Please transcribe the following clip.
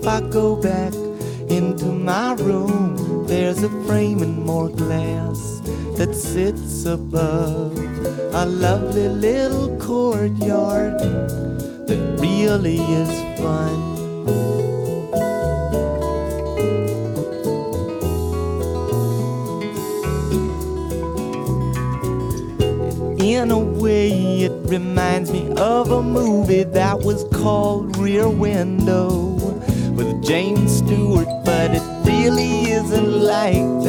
if I go back into my room, there's a frame and more glass that sits above a lovely little courtyard that really is fun. In a way, it reminds me of a movie that was called Rear Window with James Stewart, but it really isn't like